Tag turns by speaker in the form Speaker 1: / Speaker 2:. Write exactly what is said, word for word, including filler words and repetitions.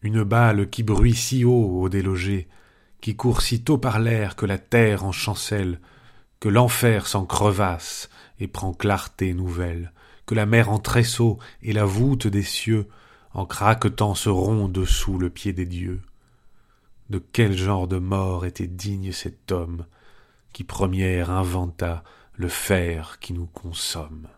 Speaker 1: une balle qui bruit si haut au délogé, qui court si tôt par l'air que la terre en chancelle, que l'enfer s'en crevasse et prend clarté nouvelle, que la mer en tressaut et la voûte des cieux en craquetant se rompt dessous le pied des dieux. De quel genre de mort était digne cet homme qui première inventa le fer qui nous consomme?